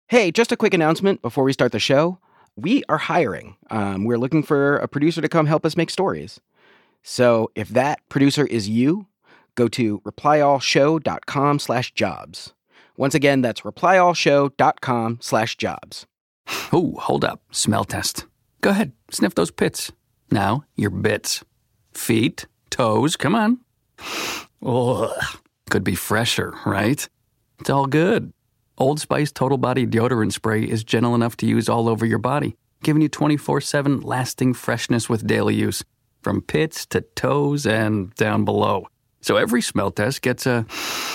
Hey, just a quick announcement before we start the show. We are hiring. We're looking for a producer to come help us make stories. So if that producer is you, go to replyallshow.com/jobs. Once again, that's replyallshow.com/jobs. Ooh, hold up. Smell test. Go ahead, sniff those pits. Now, your bits. Feet, toes, come on. Ugh. Could be fresher, right? It's all good. Old Spice Total Body Deodorant Spray is gentle enough to use all over your body, giving you 24/7 lasting freshness with daily use, from pits to toes and down below. So every smell test gets a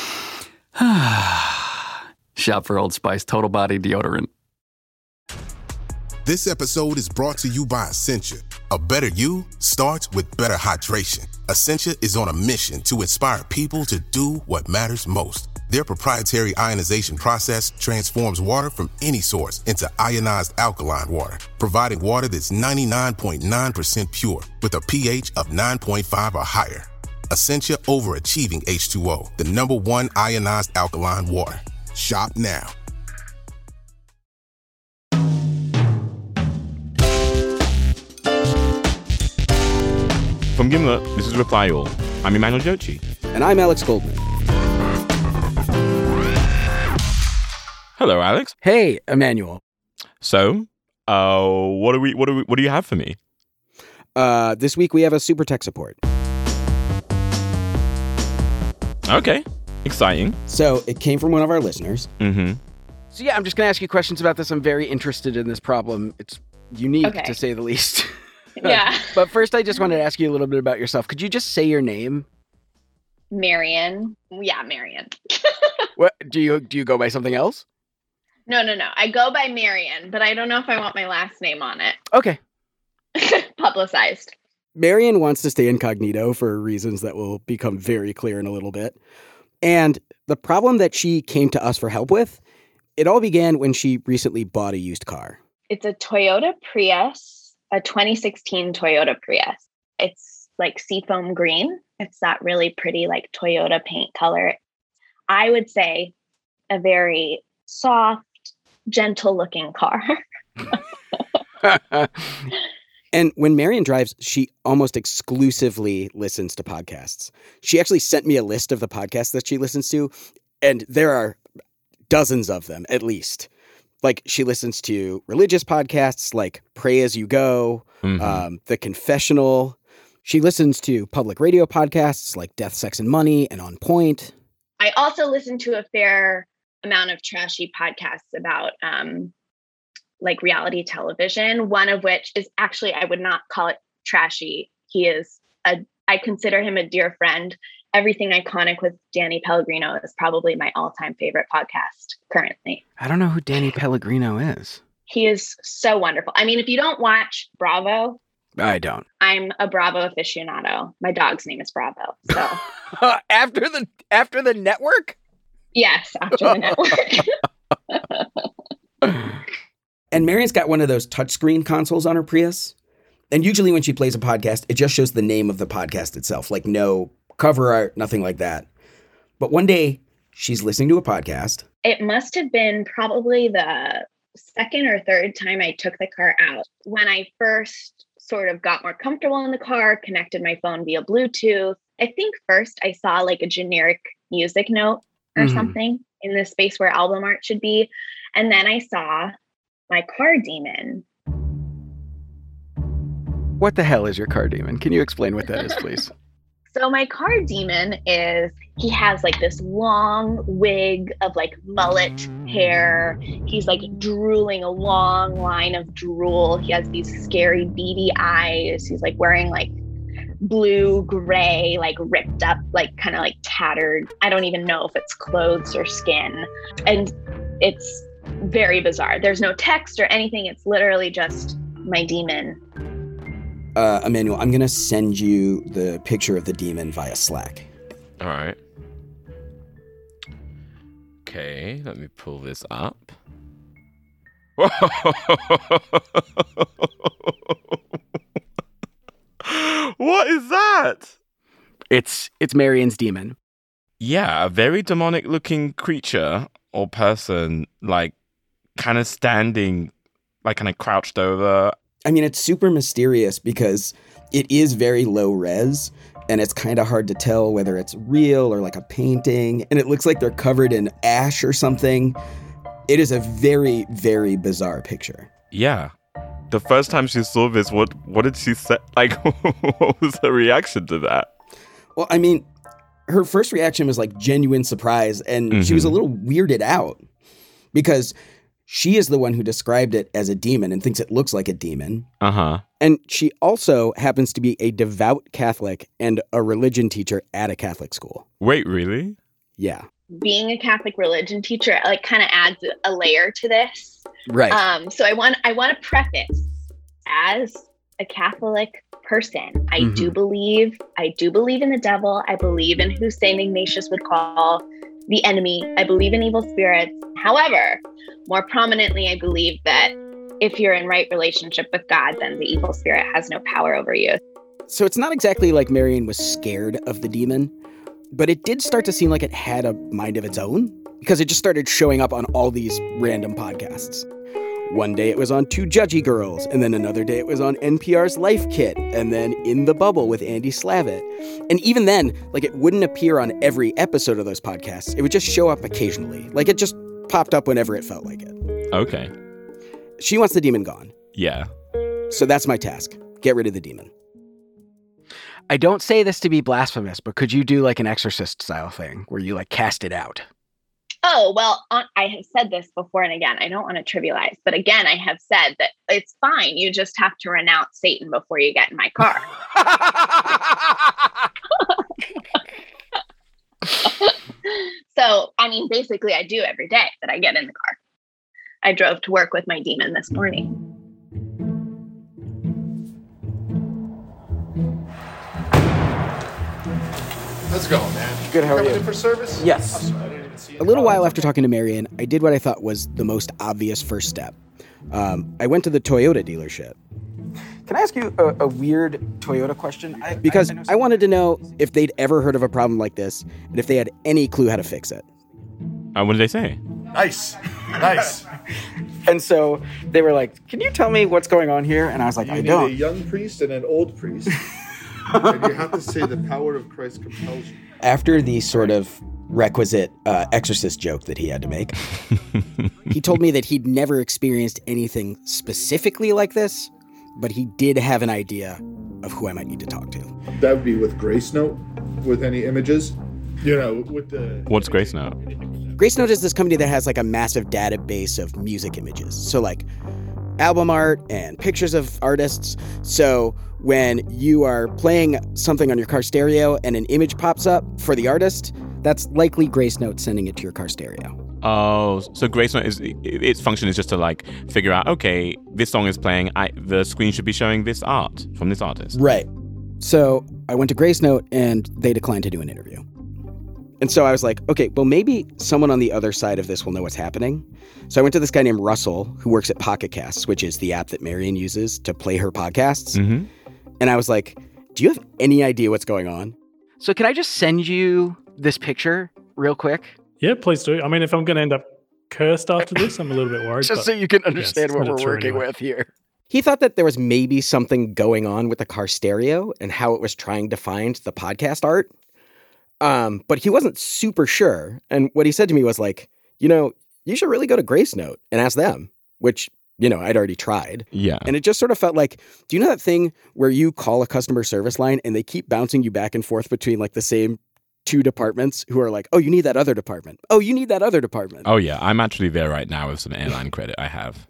shop for Old Spice Total Body Deodorant. This episode is brought to you by Essentia. A better you starts with better hydration. Essentia is on a mission to inspire people to do what matters most. Their proprietary ionization process transforms water from any source into ionized alkaline water, providing water that's 99.9% pure with a pH of 9.5 or higher. Essentia Overachieving H2O, the #1 ionized alkaline water. Shop now. From Gimlet, this is Reply All. I'm Emmanuel Jochi. And I'm Alex Goldman. Hello, Alex. Hey, Emmanuel. So, what do you have for me? This week we have a super tech support. Okay, exciting. So it came from one of our listeners. Mm-hmm. So yeah, I'm just going to ask you questions about this. I'm very interested in this problem. It's unique, to say the least. Yeah. But first, I just wanted to ask you a little bit about yourself. Could you just say your name? Marion. Yeah, Marion. What do you go by something else? No. I go by Marion, but I don't know if I want my last name on it. Okay. Publicized. Marion wants to stay incognito for reasons that will become very clear in a little bit. And the problem that she came to us for help with, it all began when she recently bought a used car. It's a Toyota Prius, a 2016 Toyota Prius. It's like seafoam green. It's that really pretty like Toyota paint color. I would say a very soft, gentle looking car. And when Marion drives, she almost exclusively listens to podcasts. She actually sent me a list of the podcasts that she listens to, and there are dozens of them, at least. Like, she listens to religious podcasts like Pray As You Go, The Confessional. She listens to public radio podcasts like Death, Sex, and Money and On Point. I also listen to a fair amount of trashy podcasts about like reality television, one of which is actually, I would not call it trashy. I consider him a dear friend. Everything Iconic with Danny Pellegrino is probably my all-time favorite podcast currently. I don't know who Danny Pellegrino is. He is so wonderful. I mean, if you don't watch Bravo, I don't. I'm a Bravo aficionado. My dog's name is Bravo. So after the network? Yes, after the network. And Marion's got one of those touchscreen consoles on her Prius. And usually when she plays a podcast, it just shows the name of the podcast itself, like no cover art, nothing like that. But one day she's listening to a podcast. It must have been probably the second or third time I took the car out. When I first sort of got more comfortable in the car, connected my phone via Bluetooth. I think first I saw like a generic music note or something in the space where album art should be. And then I saw my car demon. What the hell is your car demon? Can you explain what that is, please? So my car demon he has like this long wig of like mullet hair. He's like drooling a long line of drool. He has these scary beady eyes. He's like wearing like blue, gray, like ripped up, like kind of like tattered. I don't even know if it's clothes or skin. And it's very bizarre. There's no text or anything. It's literally just my demon. Emmanuel, I'm going to send you the picture of the demon via Slack. All right. Okay, let me pull this up. What is that? It's Marion's demon. Yeah, a very demonic looking creature or person, like kind of standing, like kind of crouched over? I mean, it's super mysterious because it is very low res, and it's kind of hard to tell whether it's real or like a painting, and it looks like they're covered in ash or something. It is a very, very bizarre picture. Yeah. The first time she saw this, what did she say? Like, what was her reaction to that? Well, I mean, her first reaction was like genuine surprise, and she was a little weirded out because she is the one who described it as a demon and thinks it looks like a demon. Uh-huh. And she also happens to be a devout Catholic and a religion teacher at a Catholic school. Wait, really? Yeah. Being a Catholic religion teacher, like, kind of adds a layer to this. Right. So I want to preface, as a Catholic person, I do believe in the devil. I believe in who St. Ignatius would call the enemy. I believe in evil spirits. However, more prominently, I believe that if you're in right relationship with God, then the evil spirit has no power over you. So it's not exactly like Marion was scared of the demon, but it did start to seem like it had a mind of its own because it just started showing up on all these random podcasts. One day it was on Two Judgy Girls, and then another day it was on NPR's Life Kit, and then In the Bubble with Andy Slavitt. And even then, like, it wouldn't appear on every episode of those podcasts. It would just show up occasionally. Like, it just popped up whenever it felt like it. Okay. She wants the demon gone. Yeah. So that's my task. Get rid of the demon. I don't say this to be blasphemous, but could you do like an Exorcist style thing where you like cast it out? Oh, well, I have said this before, and again, I don't want to trivialize, but again, I have said that it's fine. You just have to renounce Satan before you get in my car. So, I mean, basically, I do every day that I get in the car. I drove to work with my demon this morning. Let's go, man. Good, how are Coming you? in for service? Yes. A little while after talking to Marion, I did what I thought was the most obvious first step. I went to the Toyota dealership. Can I ask you a weird Toyota question? Because I wanted to know if they'd ever heard of a problem like this and if they had any clue how to fix it. What did they say? Nice. Nice. And so they were like, "Can you tell me what's going on here?" And I was like, You "I need don't." a young priest and an old priest. And you have to say the power of Christ compels you. After the sort of requisite exorcist joke that he had to make, he told me that he'd never experienced anything specifically like this, but he did have an idea of who I might need to talk to. That would be with Grace Note, with any images. You know, with the... What's Grace Note? Grace Note is this company that has like a massive database of music images. So like album art and pictures of artists. So when you are playing something on your car stereo and an image pops up for the artist, that's likely Grace Note sending it to your car stereo. Oh, so Grace Note its function is just to like figure out, okay, this song is playing, the screen should be showing this art from this artist. Right. So I went to Grace Note and they declined to do an interview. And so I was like, okay, well, maybe someone on the other side of this will know what's happening. So I went to this guy named Russell, who works at Pocket Casts, which is the app that Marion uses to play her podcasts. Mm-hmm. And I was like, do you have any idea what's going on? So can I just send you this picture real quick? Yeah, please do. I mean, if I'm going to end up cursed after this, I'm a little bit worried. Just so you can understand yes, what send it we're through working anyway. with here. He thought that there was maybe something going on with the car stereo and how it was trying to find the podcast art. But he wasn't super sure. And what he said to me was like, you should really go to Grace Note and ask them, which, I'd already tried. Yeah. And it just sort of felt like, do you know that thing where you call a customer service line and they keep bouncing you back and forth between like the same two departments who are like, oh, you need that other department. Oh, you need that other department. Oh, yeah. I'm actually there right now with some airline credit I have.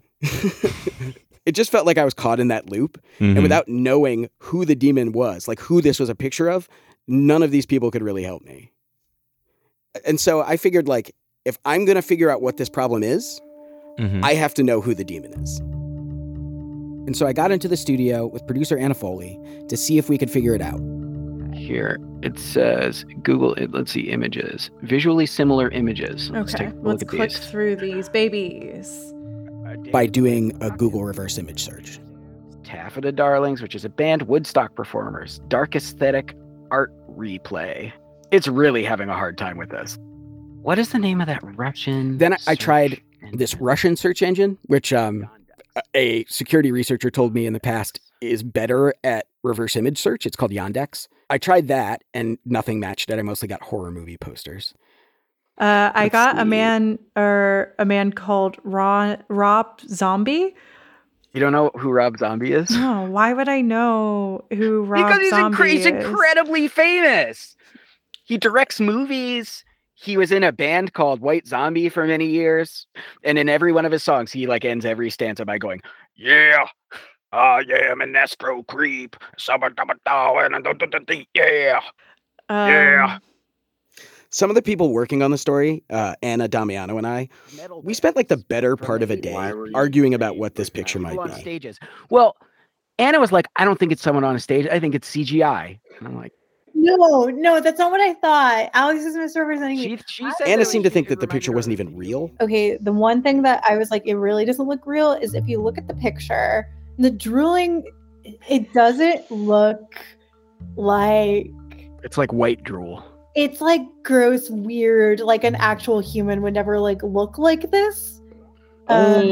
It just felt like I was caught in that loop. Mm-hmm. And without knowing who the demon was, like who this was a picture of, none of these people could really help me. And so I figured, like, if I'm going to figure out what this problem is, I have to know who the demon is. And so I got into the studio with producer Anna Foley to see if we could figure it out. Here, it says, Google it. Let's see, images. Visually similar images. Okay, let's click through these babies. By doing a Google reverse image search. Taffeta Darlings, which is a band, Woodstock performers, dark aesthetic, art replay. It's really having a hard time with this. What is the name of that Russian? Then I tried this Russian search engine, which a security researcher told me in the past is better at reverse image search. It's called Yandex. I tried that and nothing matched it. I mostly got horror movie posters. I got a man called Rob Zombie. You don't know who Rob Zombie is? No, why would I know who Rob Zombie is? He's incredibly famous. He directs movies. He was in a band called White Zombie for many years. And in every one of his songs, he like ends every stanza by going, yeah, I am an astro creep. Yeah. Yeah. Some of the people working on the story, Anna Damiano and I, we spent like the better part of a day arguing about what this picture might be. Stages. Well, Anna was like, I don't think it's someone on a stage. I think it's CGI. And I'm like, no, that's not what I thought. Alex is misrepresenting me. Anna seemed to think that the picture wasn't even real. Okay, the one thing that I was like, it really doesn't look real is if you look at the picture, the drooling, it doesn't look like... It's like white drool. It's like gross, weird, like an actual human would never like look like this. I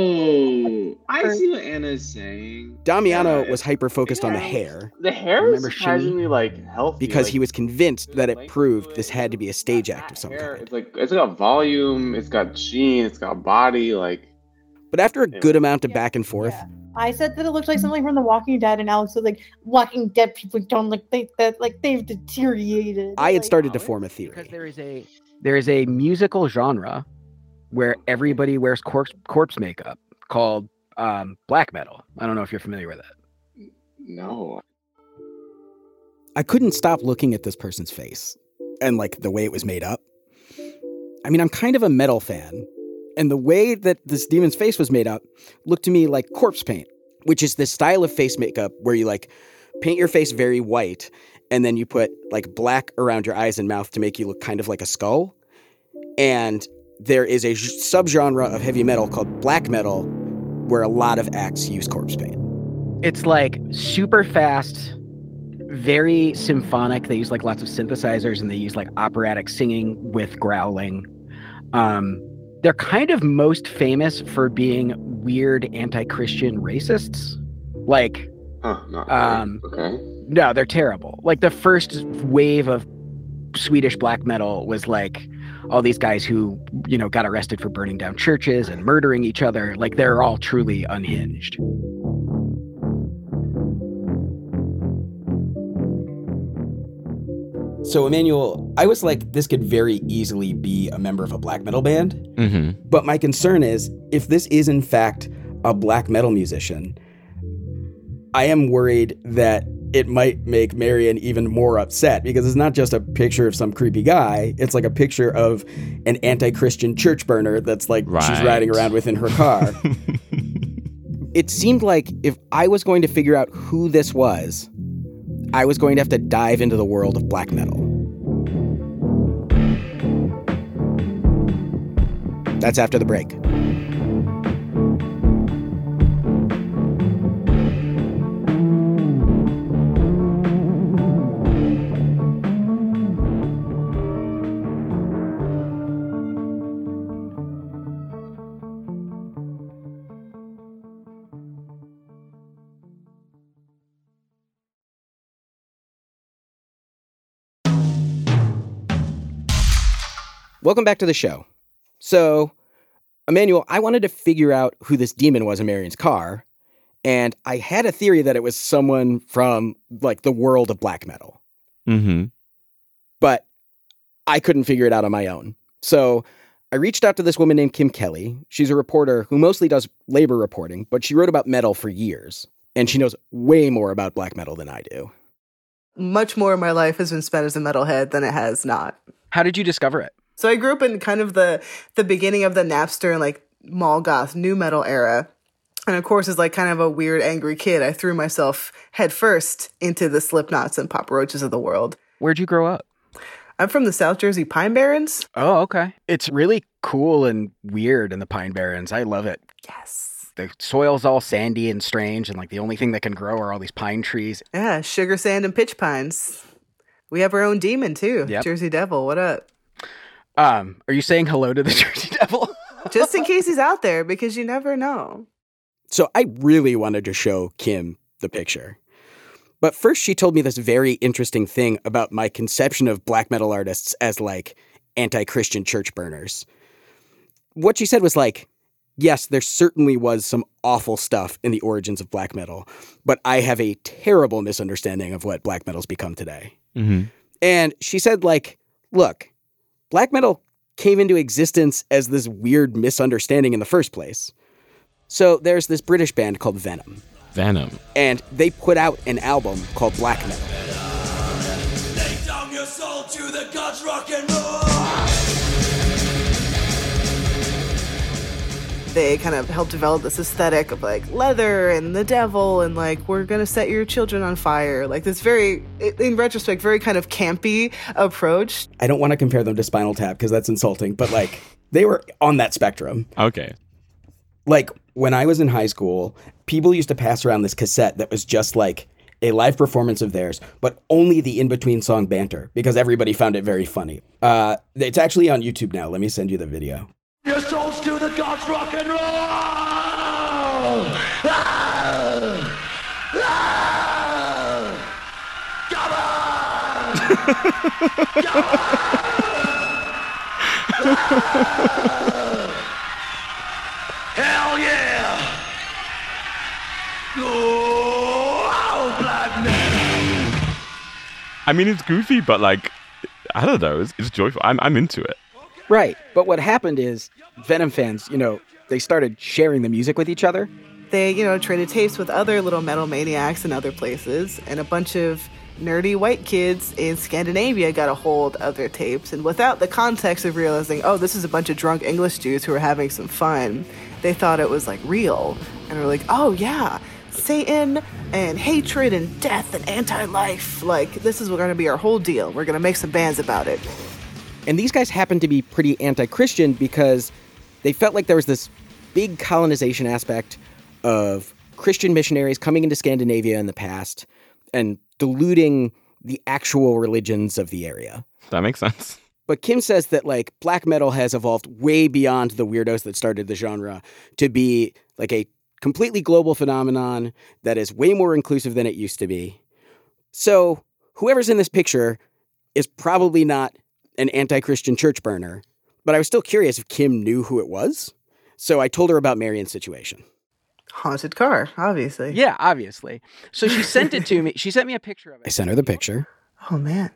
see what Anna's saying. Damiano was hyper-focused on the hair. The hair is surprisingly like healthy. Because he was convinced that it proved this had to be a stage act of some kind. It's got volume, it's got sheen, it's got body, like... But after a good amount of back and forth... Yeah. I said that it looked like something from The Walking Dead, and Alex was like, Walking Dead people don't look like that, like they've deteriorated. I had started to form a theory. Because there is a musical genre where everybody wears corpse makeup called black metal. I don't know if you're familiar with that. No. I couldn't stop looking at this person's face and like the way it was made up. I mean, I'm kind of a metal fan. And the way that this demon's face was made up looked to me like corpse paint, which is this style of face makeup where you like paint your face very white and then you put like black around your eyes and mouth to make you look kind of like a skull. And there is a subgenre of heavy metal called black metal where a lot of acts use corpse paint. It's like super fast, very symphonic. They use like lots of synthesizers and they use like operatic singing with growling. They're kind of most famous for being weird anti-Christian racists. Like, okay. No, they're terrible. Like the first wave of Swedish black metal was like all these guys who, you know, got arrested for burning down churches and murdering each other. Like they're all truly unhinged. So, Emmanuel, I was like, this could very easily be a member of a black metal band. Mm-hmm. But my concern is, if this is in fact a black metal musician, I am worried that it might make Marion even more upset because it's not just a picture of some creepy guy. It's like a picture of an anti-Christian church burner that's like she's riding around with in her car. It seemed like if I was going to figure out who this was, I was going to have to dive into the world of black metal. That's after the break. Welcome back to the show. So, Emmanuel, I wanted to figure out who this demon was in Marion's car, and I had a theory that it was someone from, like, the world of black metal. Mm-hmm. But I couldn't figure it out on my own. So I reached out to this woman named Kim Kelly. She's a reporter who mostly does labor reporting, but she wrote about metal for years, and she knows way more about black metal than I do. Much more of my life has been spent as a metalhead than it has not. How did you discover it? So I grew up in kind of the beginning of the Napster and like mall goth new metal era. And of course, as like kind of a weird, angry kid, I threw myself headfirst into the Slipknots and Papa Roaches of the world. Where'd you grow up? I'm from the South Jersey Pine Barrens. Oh, okay. It's really cool and weird in the Pine Barrens. I love it. Yes. The soil's all sandy and strange, and like the only thing that can grow are all these pine trees. Yeah, sugar sand and pitch pines. We have our own demon too. Yep. Jersey Devil, what up? Are you saying hello to the Jersey Devil? Just in case he's out there, because you never know. So I really wanted to show Kim the picture. But first she told me this very interesting thing about my conception of black metal artists as like anti-Christian church burners. What she said was like, yes, there certainly was some awful stuff in the origins of black metal, but I have a terrible misunderstanding of what black metal's become today. Mm-hmm. And she said, like, look, black metal came into existence as this weird misunderstanding in the first place. So there's this British band called Venom. Venom. And they put out an album called Black Metal. Lay down your soul to the gods, rock and roll. They kind of helped develop this aesthetic of like leather and the devil and like, we're going to set your children on fire. Like this very, in retrospect, very kind of campy approach. I don't want to compare them to Spinal Tap because that's insulting, but like they were on that spectrum. Okay. Like when I was in high school, people used to pass around this cassette that was just like a live performance of theirs, but only the in-between song banter because everybody found it very funny. It's actually on YouTube now. Let me send you the video. Your souls to the gods, rock and roll! Hell yeah! Oh, black man! I mean, it's goofy, but like, I don't know, it's joyful. I'm into it. Right. But what happened is Venom fans, they started sharing the music with each other. They, traded tapes with other little metal maniacs in other places, and a bunch of nerdy white kids in Scandinavia got a hold of their tapes. And without the context of realizing, oh, this is a bunch of drunk English dudes who are having some fun, they thought it was like real. And were like, oh yeah, Satan and hatred and death and anti-life. Like, this is going to be our whole deal. We're going to make some bands about it. And these guys happened to be pretty anti-Christian because they felt like there was this big colonization aspect of Christian missionaries coming into Scandinavia in the past and diluting the actual religions of the area. That makes sense. But Kim says that like black metal has evolved way beyond the weirdos that started the genre to be like a completely global phenomenon that is way more inclusive than it used to be. So whoever's in this picture is probably not an anti-Christian church burner, but I was still curious if Kim knew who it was. So I told her about Marion's situation. Haunted car, obviously. Yeah, obviously. So she sent it to me. She sent me a picture of it. I sent her the picture. Oh, man.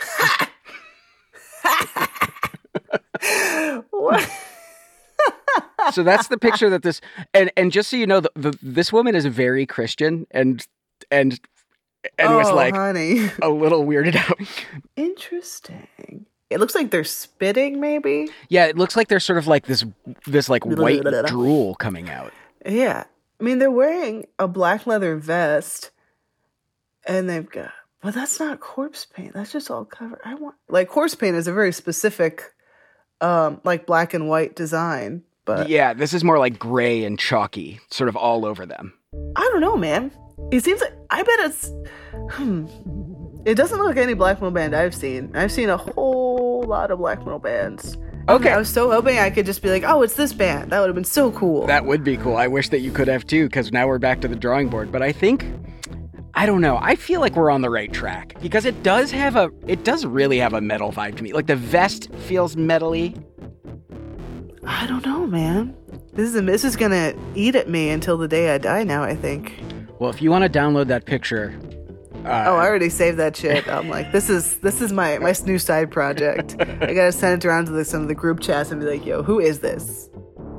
What? So that's the picture that this, and just so you know, this woman is very Christian and was like, honey, a little weirded out. Interesting. It looks like they're spitting, maybe. Yeah, it looks like there's sort of like this like white drool coming out. Yeah, I mean they're wearing a black leather vest, and they've got. But that's not corpse paint. That's just all covered. Corpse paint is a very specific, like black and white design. But yeah, this is more like gray and chalky, sort of all over them. I don't know, man. It seems like I bet it's. It doesn't look like any black metal band I've seen. I've seen a whole lot of black metal bands. Okay. I was so hoping I could just be like, oh, it's this band. That would have been so cool. That would be cool. I wish that you could have too, because now we're back to the drawing board. But I don't know. I feel like we're on the right track because it does really have a metal vibe to me. Like the vest feels metally. I don't know, man. This is gonna eat at me until the day I die now, I think. Well, if you want to download that picture. I already saved that shit. I'm like, this is my new side project. I gotta send it around to some of the group chats and be like, yo, who is this?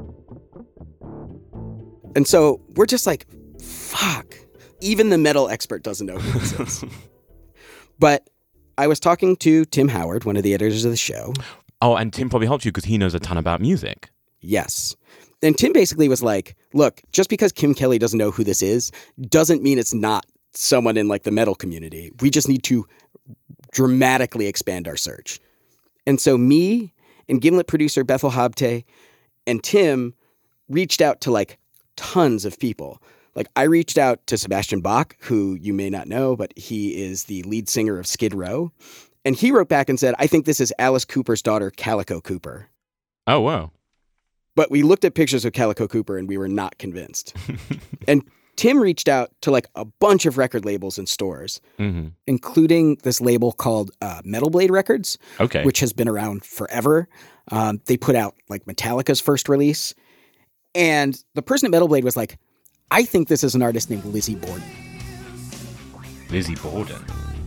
And so we're just like, fuck. Even the metal expert doesn't know who this is. But I was talking to Tim Howard, one of the editors of the show. Oh, and Tim probably helped you because he knows a ton about music. Yes. And Tim basically was like, look, just because Kim Kelly doesn't know who this is doesn't mean it's not someone in like the metal community. We just need to dramatically expand our search. And so me and Gimlet producer Bethel Habte and Tim reached out to like tons of people. Like I reached out to Sebastian Bach, who you may not know, but he is the lead singer of Skid Row. And he wrote back and said, I think this is Alice Cooper's daughter, Calico Cooper. Oh, wow. But we looked at pictures of Calico Cooper and we were not convinced. And Tim reached out to like a bunch of record labels and stores, including this label called Metal Blade Records, which has been around forever. They put out like Metallica's first release. And the person at Metal Blade was like, I think this is an artist named Lizzie Borden. Lizzie Borden.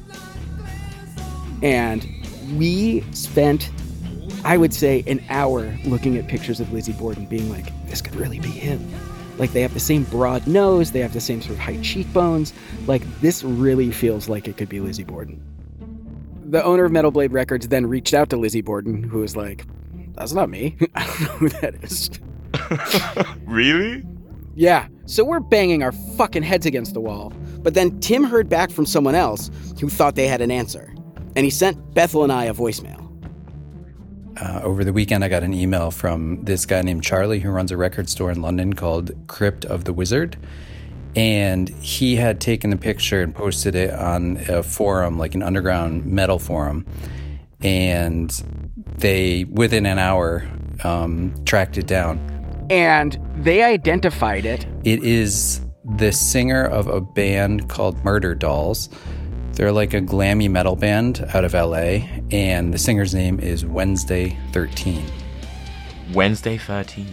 And we spent, I would say, an hour looking at pictures of Lizzie Borden being like, this could really be him. Like, they have the same broad nose. They have the same sort of high cheekbones. Like, this really feels like it could be Lizzie Borden. The owner of Metal Blade Records then reached out to Lizzie Borden, who was like, that's not me. I don't know who that is. Really? Yeah. So we're banging our fucking heads against the wall. But then Tim heard back from someone else who thought they had an answer. And he sent Bethel and I a voicemail. Over the weekend, I got an email from this guy named Charlie who runs a record store in London called Crypt of the Wizard. And he had taken the picture and posted it on a forum, like an underground metal forum. And they, within an hour, tracked it down. And they identified it. It is the singer of a band called Murder Dolls. They're like a glammy metal band out of LA, and the singer's name is Wednesday 13. Wednesday 13.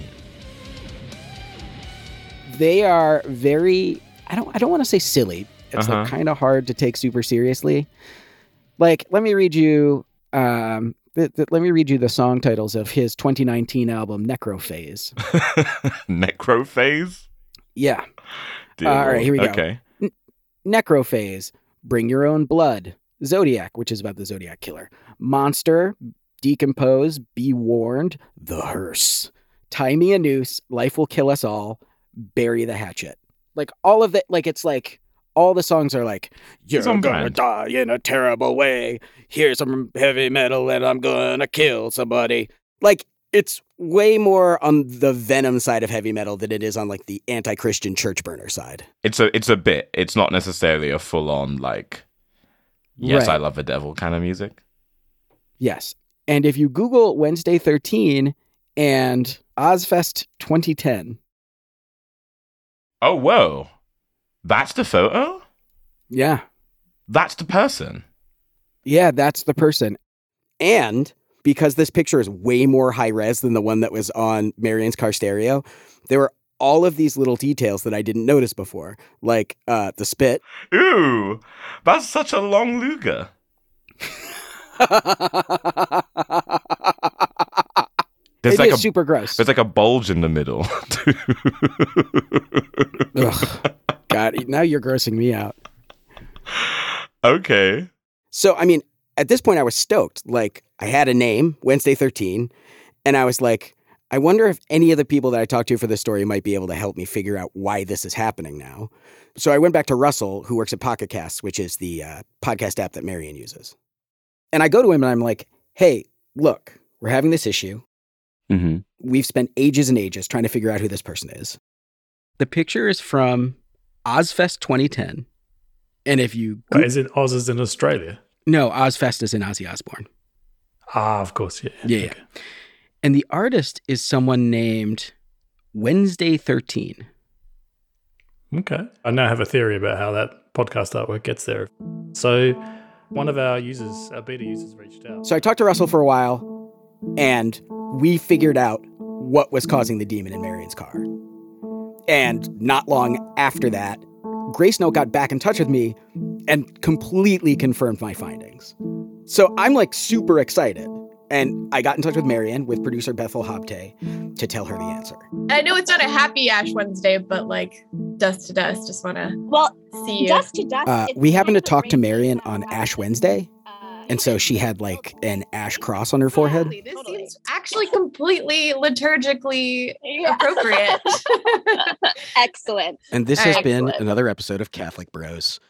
They are very, I don't want to say silly. It's like kind of hard to take super seriously. Like, let me read you let me read you the song titles of his 2019 album Necrophase. Necrophase? Yeah. All right, here we go. Okay. Necrophase, Bring Your Own Blood. Zodiac, which is about the Zodiac Killer. Monster, Decompose, Be Warned, The Hearse. Tie Me a Noose, Life Will Kill Us All, Bury the Hatchet. Like, all of that, like, it's like, all the songs are like, you're gonna die in a terrible way. Here's some heavy metal and I'm gonna kill somebody. Like, it's way more on the Venom side of heavy metal than it is on like the anti-Christian church burner side. It's a bit. It's not necessarily a full-on like, yes, I love the devil kind of music. Yes. And if you Google Wednesday 13 and Ozfest 2010. Oh, whoa. That's the photo? Yeah. That's the person? Yeah, that's the person. And because this picture is way more high res than the one that was on Marian's car stereo, there were all of these little details that I didn't notice before, like the spit. Ooh, that's such a long Luger. It like is super gross. There's like a bulge in the middle. Ugh. God, now you're grossing me out. Okay. So, I mean, at this point I was stoked. Like, I had a name, Wednesday 13, and I was like, I wonder if any of the people that I talked to for this story might be able to help me figure out why this is happening now. So I went back to Russell, who works at Pocket Casts, which is the podcast app that Marian uses. And I go to him and I'm like, hey, look, we're having this issue. Mm-hmm. We've spent ages and ages trying to figure out who this person is. The picture is from Ozfest 2010. And if you... Wait, is it Oz is in Australia? No, Ozfest is in Ozzy Osbourne. Ah, of course, yeah. Yeah. Okay. And the artist is someone named Wednesday 13. Okay. I now have a theory about how that podcast artwork gets there. So one of our users, our beta users, reached out. So I talked to Russell for a while, and we figured out what was causing the demon in Marian's car. And not long after that, Grace Note got back in touch with me and completely confirmed my findings. So I'm like super excited. And I got in touch with Marian, with producer Bethel Habte, to tell her the answer. I know it's not a happy Ash Wednesday, but like dust to dust, just want to see you. Dust to dust. We happened to talk to Marian on Ash Wednesday. And so she had like an ash cross on her forehead. This seems actually completely liturgically appropriate. Excellent. And this has been another episode of Catholic Bros.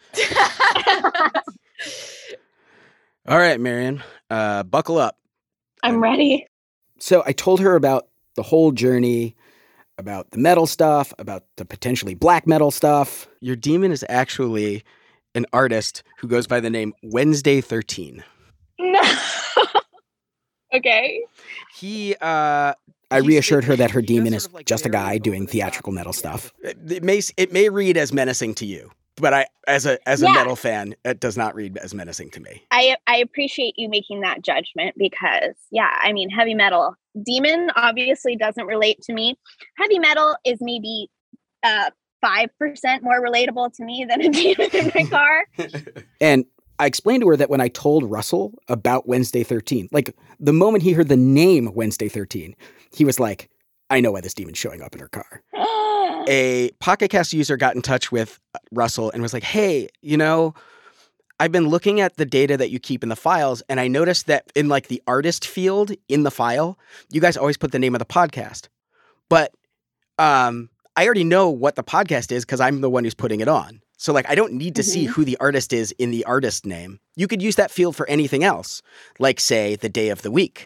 All right, Marian, buckle up. I'm ready. So I told her about the whole journey, about the metal stuff, about the potentially black metal stuff. Your demon is actually an artist who goes by the name Wednesday 13. No. Okay. He, I I reassured her that her demon is just a guy doing theatrical metal stuff. It may read as menacing to you, but I, as a metal fan, it does not read as menacing to me. I appreciate you making that judgment because, I mean, heavy metal. Demon obviously doesn't relate to me. Heavy metal is maybe 5% more relatable to me than a demon in my car. And I explained to her that when I told Russell about Wednesday 13, like the moment he heard the name Wednesday 13, he was like, I know why this demon's showing up in her car. A Pocket Cast user got in touch with Russell and was like, hey, I've been looking at the data that you keep in the files, and I noticed that in like the artist field in the file, you guys always put the name of the podcast. But I already know what the podcast is because I'm the one who's putting it on. So like I don't need to see who the artist is in the artist name. You could use that field for anything else, like say the day of the week.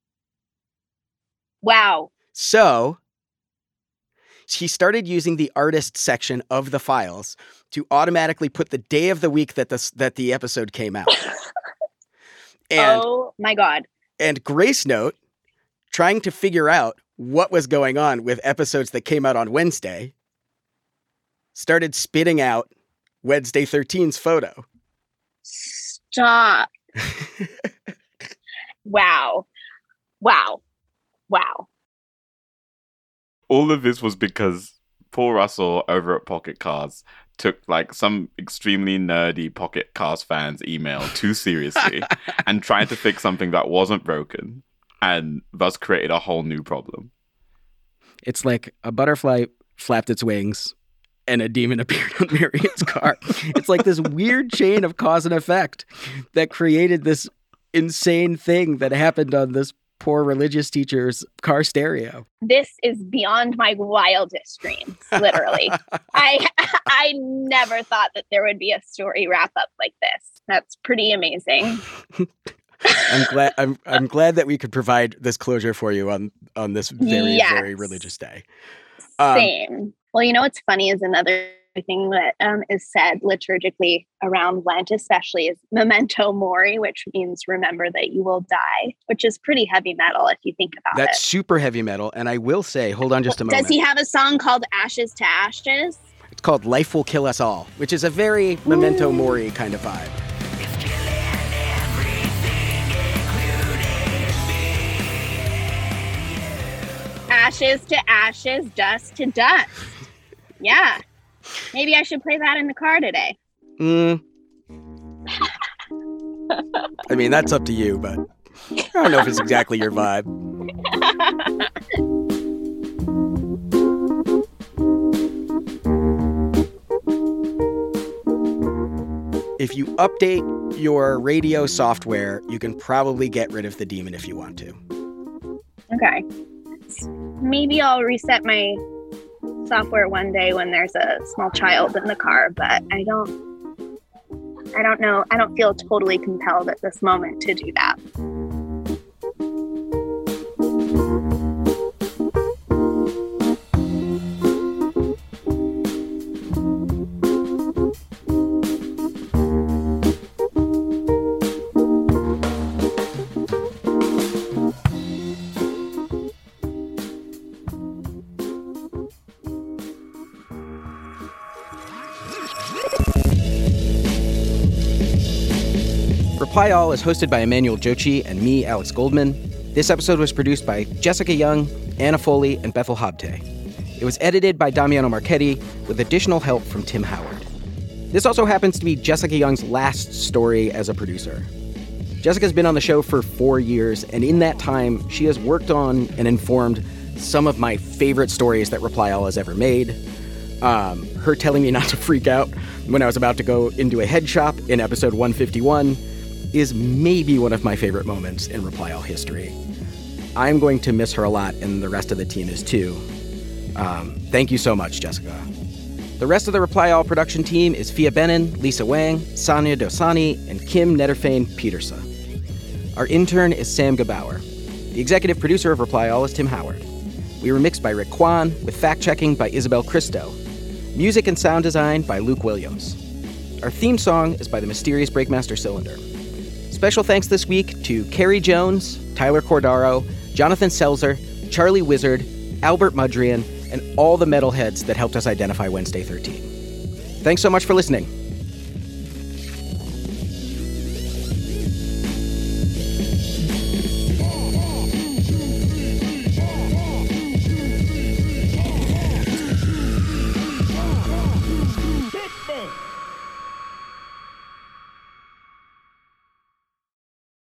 Wow. So he started using the artist section of the files to automatically put the day of the week that the episode came out. And, oh my God. And Grace Note, trying to figure out what was going on with episodes that came out on Wednesday, started spitting out Wednesday 13's photo. Stop. Wow. All of this was because Paul Russell over at Pocket Cast took like some extremely nerdy Pocket Cast fans' email too seriously and tried to fix something that wasn't broken, and thus created a whole new problem. It's like a butterfly flapped its wings and a demon appeared on Marion's car. It's like this weird chain of cause and effect that created this insane thing that happened on this poor religious teacher's car stereo. This is beyond my wildest dreams, literally. I never thought that there would be a story wrap up like this. That's pretty amazing. I'm glad that we could provide this closure for you on this very, very religious day. Same. Well, what's funny is another thing that is said liturgically around Lent, especially, is memento mori, which means remember that you will die, which is pretty heavy metal if you think about it. That's super heavy metal. And I will say, hold on just a moment. Does he have a song called Ashes to Ashes? It's called Life Will Kill Us All, which is a very memento mori kind of vibe. Ashes to ashes, dust to dust. Yeah. Maybe I should play that in the car today. I mean, that's up to you, but I don't know if it's exactly your vibe. If you update your radio software, you can probably get rid of the demon if you want to. Okay. Maybe I'll reset my software one day when there's a small child in the car, but I don't know. I don't feel totally compelled at this moment to do that. Reply All is hosted by Emmanuel Jochi and me, Alex Goldman. This episode was produced by Jessica Young, Anna Foley, and Bethel Habte. It was edited by Damiano Marchetti with additional help from Tim Howard. This also happens to be Jessica Young's last story as a producer. Jessica's been on the show for 4 years, and in that time, she has worked on and informed some of my favorite stories that Reply All has ever made. Her telling me not to freak out when I was about to go into a head shop in episode 151 is maybe one of my favorite moments in Reply All history. I'm going to miss her a lot, and the rest of the team is too. Thank you so much, Jessica. The rest of the Reply All production team is Fia Benin, Lisa Wang, Sanya Dosani, and Kim Netterfane-Petersa. Our intern is Sam Gebauer. The executive producer of Reply All is Tim Howard. We were mixed by Rick Kwan, with fact-checking by Isabel Cristo. Music and sound design by Luke Williams. Our theme song is by the mysterious Breakmaster Cylinder. Special thanks this week to Carrie Jones, Tyler Cordaro, Jonathan Selzer, Charlie Wizard, Albert Mudrian, and all the metalheads that helped us identify Wednesday 13. Thanks so much for listening.